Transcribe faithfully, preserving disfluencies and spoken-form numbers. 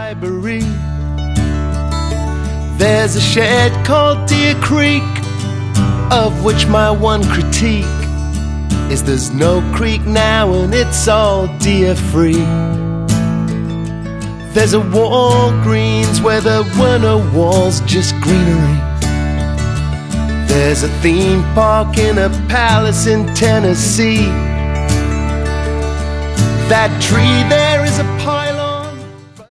library. There's a shed called Deer Creek, of which my one critique is there's no creek now and it's all deer free. There's a Walgreens where there were no walls, just greenery. There's a theme park in a palace in Tennessee. That tree there is a pine.